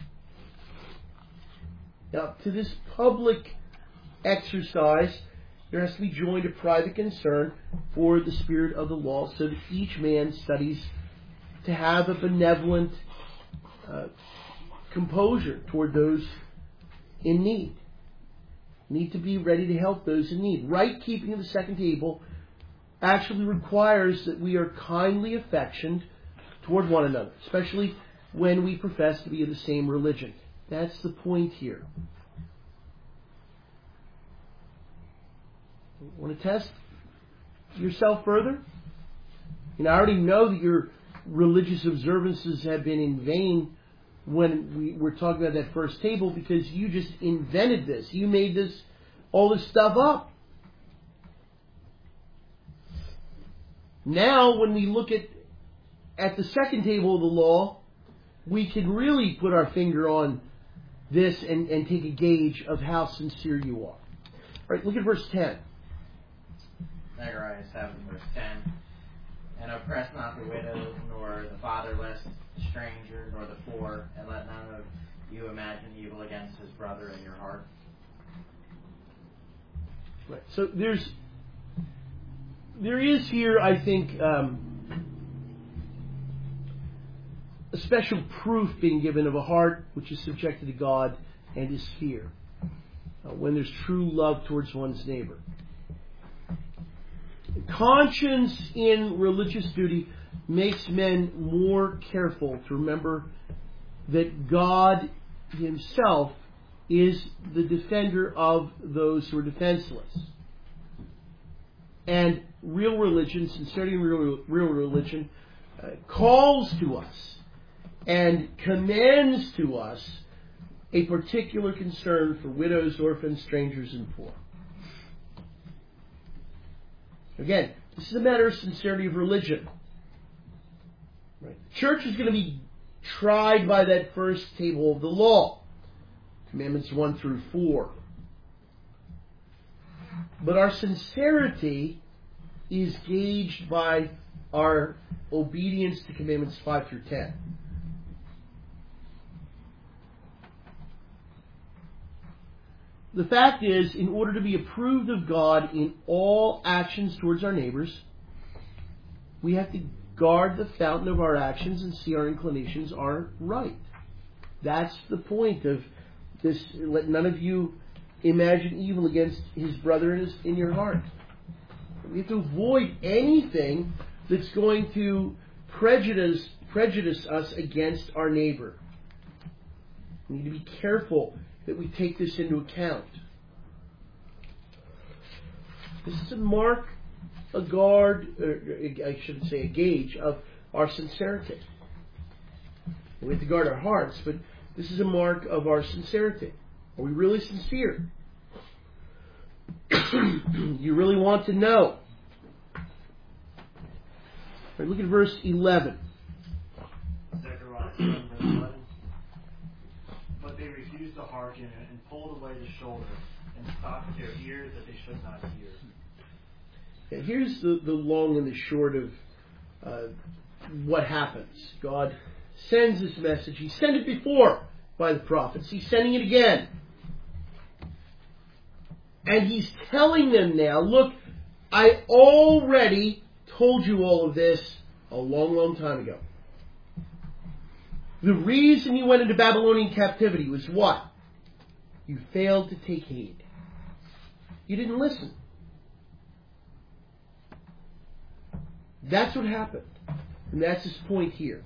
Now, to this public exercise, there has to be joined a private concern for the spirit of the law, so that each man studies to have a benevolent uh, composure toward those in need. Need to be ready to help those in need. Right keeping of the second table actually requires that we are kindly affectioned toward one another, especially when we profess to be of the same religion. That's the point here. Want to test yourself further? You know, I already know that your religious observances have been in vain when we were talking about that first table, because you just invented this. You made this, all this stuff up. Now, when we look at at the second table of the law, we can really put our finger on this and, and take a gauge of how sincere you are. All right, look at verse ten. Zechariah seven, verse ten. And oppress not the widow, nor the fatherless, the stranger, nor the poor, and let none of you imagine evil against his brother in your heart. Right. So there's, there is here, I think, um, a special proof being given of a heart which is subjected to God and is fear, uh, when there's true love towards one's neighbor. Conscience in religious duty makes men more careful to remember that God Himself is the defender of those who are defenseless. And real religion, sincerity in real, real religion, uh, calls to us and commands to us a particular concern for widows, orphans, strangers, and poor. Again, this is a matter of sincerity of religion. Right. The church is going to be tried by that first table of the law, commandments one through four. But our sincerity is gauged by our obedience to commandments five through ten. The fact is, in order to be approved of God in all actions towards our neighbors, we have to guard the fountain of our actions and see our inclinations are right. That's the point of this. Let none of you imagine evil against his brother in, his, in your heart. We have to avoid anything that's going to prejudice prejudice us against our neighbor. We need to be careful that we take this into account. This is a mark, a guard, or I shouldn't say a gauge, of our sincerity. We have to guard our hearts, but this is a mark of our sincerity. Are we really sincere? You really want to know. Right, look at verse eleven. Zechariah seven, verse eleven. But they refused to hearken and pulled away the shoulder and stopped their ears that they should not hear. Yeah, here's the, the long and the short of uh, what happens. God sends this message. He sent it before by the prophets. He's sending it again. And he's telling them now, look, I already told you all of this a long, long time ago. The reason you went into Babylonian captivity was what? You failed to take heed. You didn't listen. That's what happened. And that's his point here.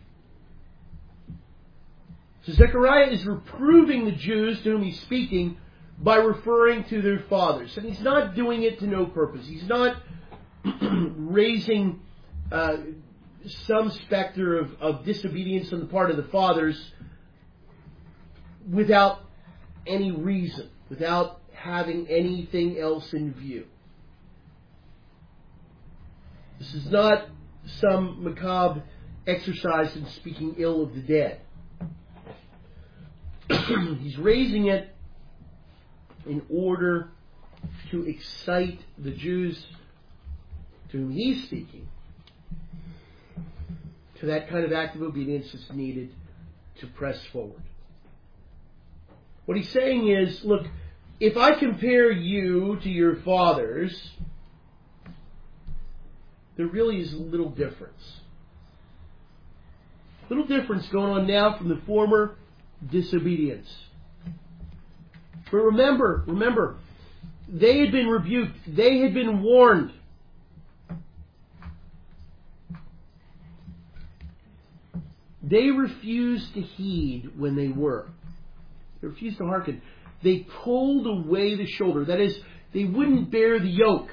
So Zechariah is reproving the Jews to whom he's speaking by referring to their fathers. And he's not doing it to no purpose. He's not raising uh, some specter of, of disobedience on the part of the fathers without any reason, without having anything else in view. This is not some macabre exercise in speaking ill of the dead. He's raising it in order to excite the Jews to whom he's speaking to that kind of act of obedience that's needed to press forward. What he's saying is, look, if I compare you to your fathers, there really is a little difference. Little difference going on now from the former disobedience. But remember, remember, they had been rebuked. They had been warned. They refused to heed when they were. They refused to hearken. They pulled away the shoulder. That is, they wouldn't bear the yoke.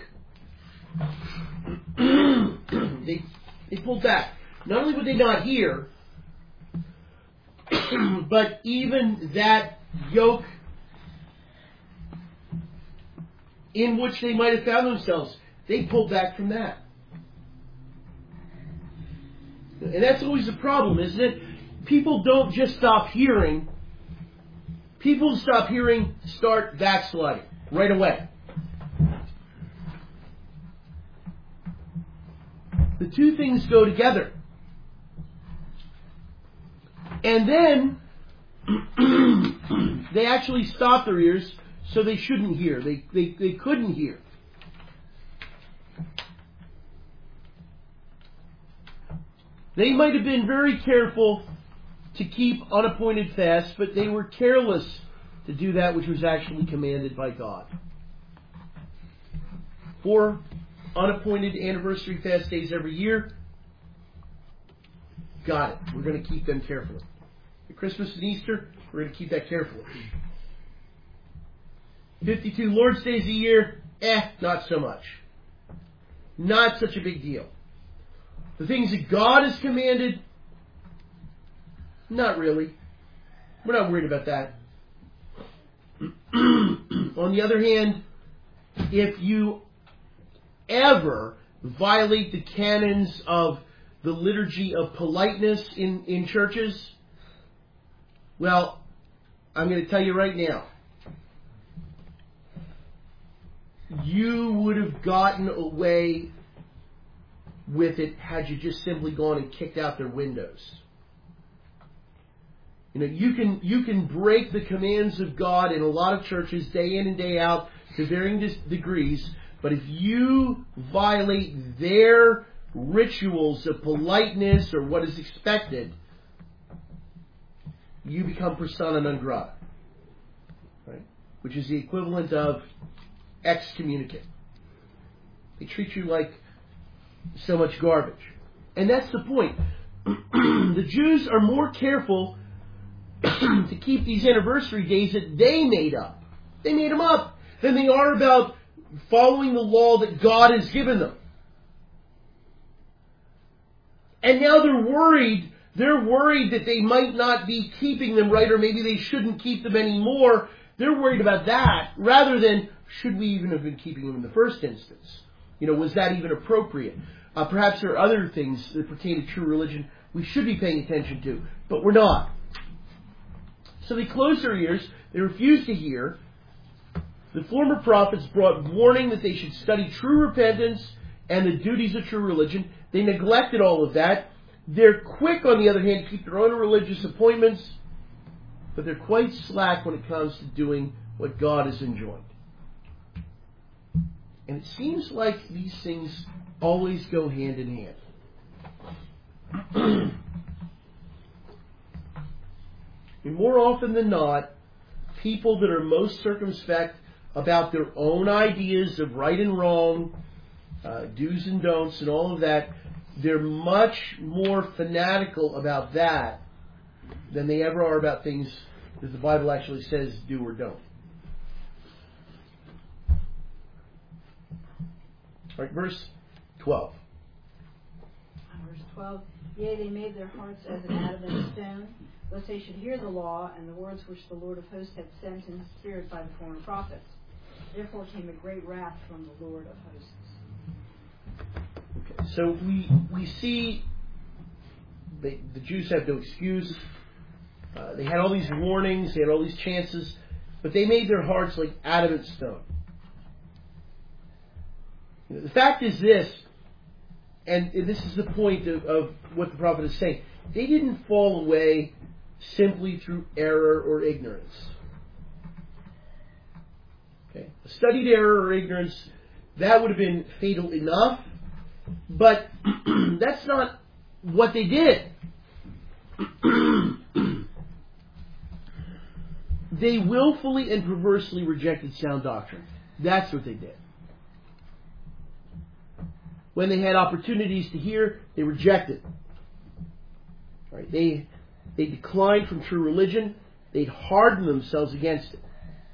they, they pulled back. Not only would they not hear, but even that yoke in which they might have found themselves, they pulled back from that. And that's always the problem, isn't it? People don't just stop hearing. People stop hearing start backsliding right away. The two things go together. And then they actually stop their ears so they shouldn't hear. They, they, they couldn't hear. They might have been very careful to keep unappointed fasts, but they were careless to do that which was actually commanded by God. Four unappointed anniversary fast days every year. Got it. We're going to keep them carefully. At Christmas and Easter, we're going to keep that carefully. fifty-two Lord's Days a year, eh, not so much. Not such a big deal. The things that God has commanded, not really. We're not worried about that. On the other hand, if you ever violate the canons of the liturgy of politeness in, in churches, well, I'm going to tell you right now, you would have gotten away with it had you just simply gone and kicked out their windows. You know, you can you can break the commands of God in a lot of churches day in and day out to varying dis- degrees, but if you violate their rituals of politeness or what is expected, you become persona non grata, right? Which is the equivalent of excommunicate. They treat you like so much garbage. And that's the point. The Jews are more careful to keep these anniversary days that they made up. They made them up than they are about following the law that God has given them. And now they're worried. They're worried that they might not be keeping them right, or maybe they shouldn't keep them anymore. They're worried about that rather than, should we even have been keeping them in the first instance? You know, was that even appropriate? Uh, perhaps there are other things that pertain to true religion we should be paying attention to, but we're not. So they closed their ears. They refused to hear. The former prophets brought warning that they should study true repentance and the duties of true religion. They neglected all of that. They're quick, on the other hand, to keep their own religious appointments, but they're quite slack when it comes to doing what God has enjoined. And it seems like these things always go hand in hand. And more often than not, people that are most circumspect about their own ideas of right and wrong, uh, do's and don'ts and all of that, they're much more fanatical about that than they ever are about things that the Bible actually says do or don't. All right, verse twelve. Verse twelve. Yea, they made their hearts as an adamant stone, lest they should hear the law and the words which the Lord of hosts had sent in his spirit by the former prophets. Therefore came a great wrath from the Lord of hosts. Okay, so we we see they, the Jews have no excuse. Uh, they had all these warnings, they had all these chances, but they made their hearts like adamant stone. You know, the fact is this, and this is the point of, of what the prophet is saying. They didn't fall away simply through error or ignorance. Okay, studied error or ignorance, that would have been fatal enough, but that's not what they did. They willfully and perversely rejected sound doctrine. That's what they did. When they had opportunities to hear, they rejected. Right? They they declined from true religion. They'd hardened themselves against it.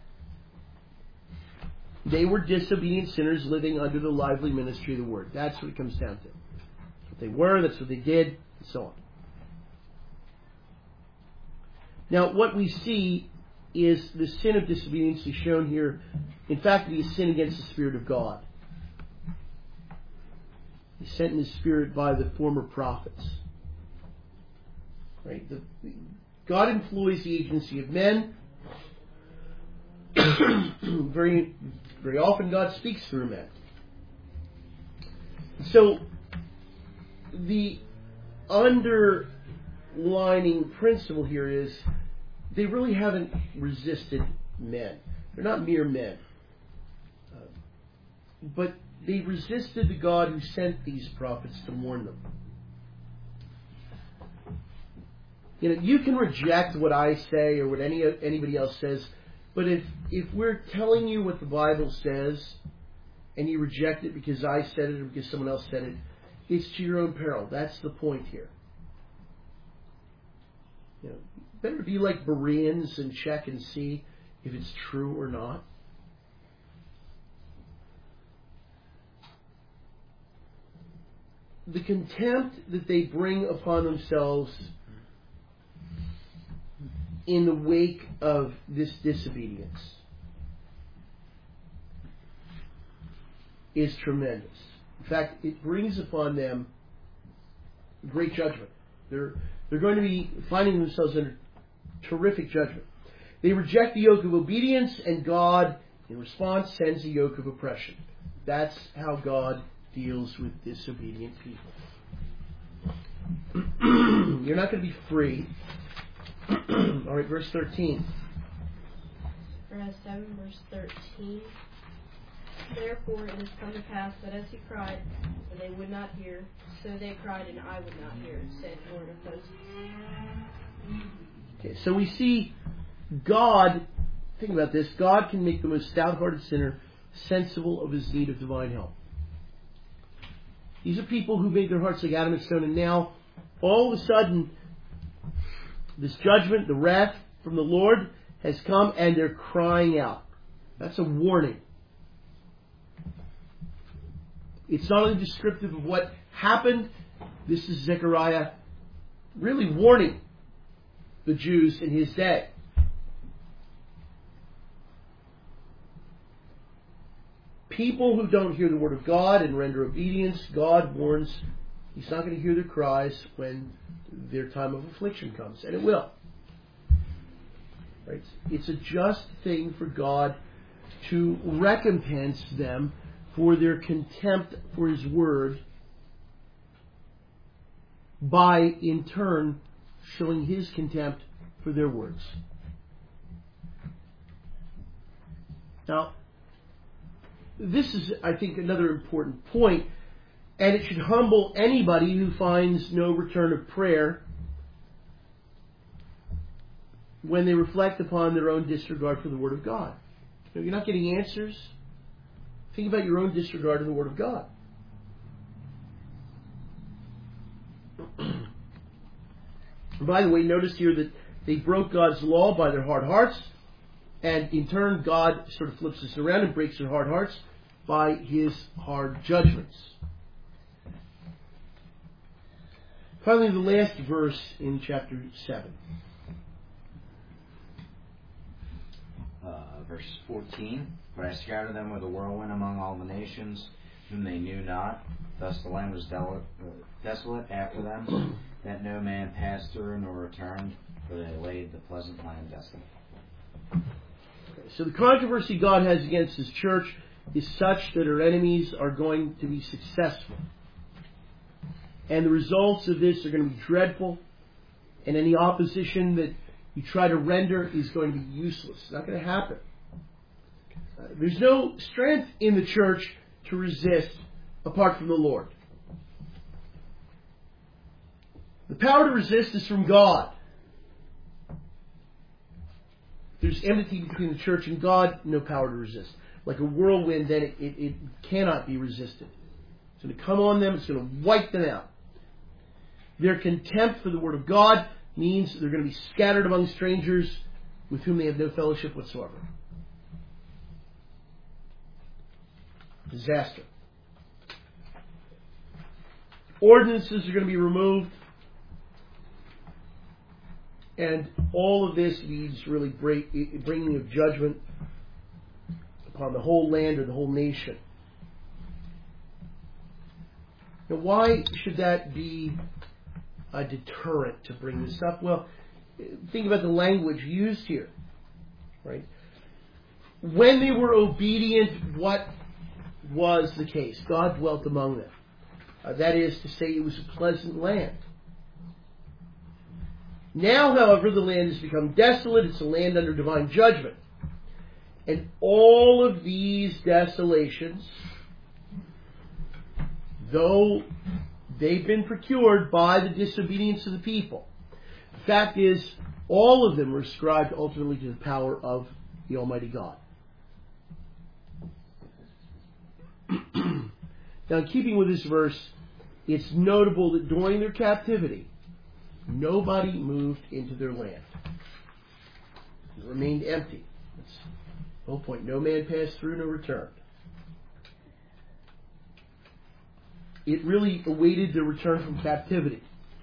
They were disobedient sinners living under the lively ministry of the Word. That's what it comes down to. That's what they were, that's what they did, and so on. Now, what we see is the sin of disobedience is shown here, in fact, to be a sin against the Spirit of God. He sent in His Spirit by the former prophets. Right? The, God employs the agency of men. very, very often God speaks through men. So, the underlining principle here is they really haven't resisted men. They're not mere men. Uh, but they resisted the God who sent these prophets to warn them. You know, you can reject what I say or what any anybody else says, but if if we're telling you what the Bible says and you reject it because I said it or because someone else said it, it's to your own peril. That's the point here. You know, better be like Bereans and check and see if it's true or not. The contempt that they bring upon themselves in the wake of this disobedience is tremendous. In fact, it brings upon them great judgment. They're they're going to be finding themselves under terrific judgment. They reject the yoke of obedience, and God, in response, sends a yoke of oppression. That's how God deals with disobedient people. You're not going to be free. All right, verse thirteen. Verse seven, verse thirteen. Therefore it has come to pass that as he cried, and they would not hear, so they cried, and I would not hear, said the Lord of hosts. Okay, so we see God, think about this, God can make the most stout-hearted sinner sensible of his need of divine help. These are people who made their hearts like adamant stone, and now, all of a sudden, this judgment, the wrath from the Lord has come, and they're crying out. That's a warning. It's not only descriptive of what happened, this is Zechariah really warning the Jews in his day. People who don't hear the word of God and render obedience, God warns He's not going to hear their cries when their time of affliction comes. And it will. Right? It's a just thing for God to recompense them for their contempt for His word by, in turn, showing his contempt for their words. Now, this is, I think, another important point, and it should humble anybody who finds no return of prayer when they reflect upon their own disregard for the Word of God. You know, you're not getting answers. Think about your own disregard of the Word of God. By the way, notice here that they broke God's law by their hard hearts, and in turn God sort of flips this around and breaks their hard hearts by His hard judgments. Finally, the last verse in chapter seven. Uh, verse fourteen. But I scattered them with a whirlwind among all the nations, whom they knew not. Thus the land was del- uh, desolate after them, that no man passed through nor returned, for they laid the pleasant land desolate. Okay, so the controversy God has against His church is such that her enemies are going to be successful. And the results of this are going to be dreadful, and any opposition that you try to render is going to be useless. It's not going to happen. Uh, there's no strength in the church to resist apart from the Lord. The power to resist is from God. There's enmity between the church and God, no power to resist. Like a whirlwind, then it, it, it cannot be resisted. It's going to come on them, it's going to wipe them out. Their contempt for the Word of God means they're going to be scattered among strangers with whom they have no fellowship whatsoever. Disaster. Ordinances are going to be removed. And all of this leads really break, bringing of judgment upon the whole land or the whole nation. Now, why should that be a deterrent to bring this up? Well, think about the language used here, right? When they were obedient, what was the case? God dwelt among them. Uh, that is to say, it was a pleasant land. Now, however, the land has become desolate. It's a land under divine judgment. And all of these desolations, though they've been procured by the disobedience of the people, the fact is, all of them are ascribed ultimately to the power of the Almighty God. Now, in keeping with this verse, it's notable that during their captivity, nobody moved into their land. It remained empty. That's the whole point. No man passed through, no returned. It really awaited their return from captivity.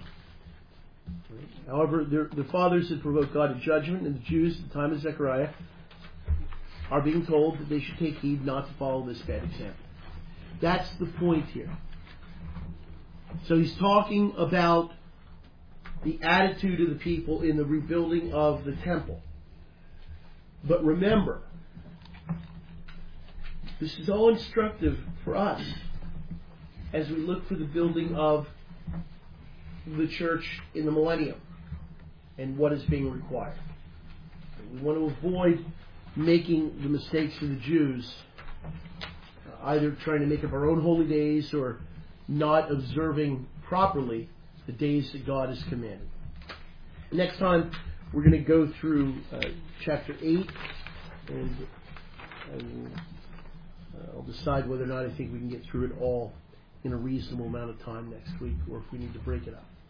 However, their, the fathers had provoked God to judgment, and the Jews at the time of Zechariah are being told that they should take heed not to follow this bad example. That's the point here. So he's talking about the attitude of the people in the rebuilding of the temple. But remember, this is all instructive for us as we look for the building of the church in the millennium and what is being required. We want to avoid making the mistakes of the Jews, either trying to make up our own holy days or not observing properly the days that God has commanded. Next time, we're going to go through uh, chapter eight, and I will, uh, I'll decide whether or not I think we can get through it all in a reasonable amount of time next week, or if we need to break it up.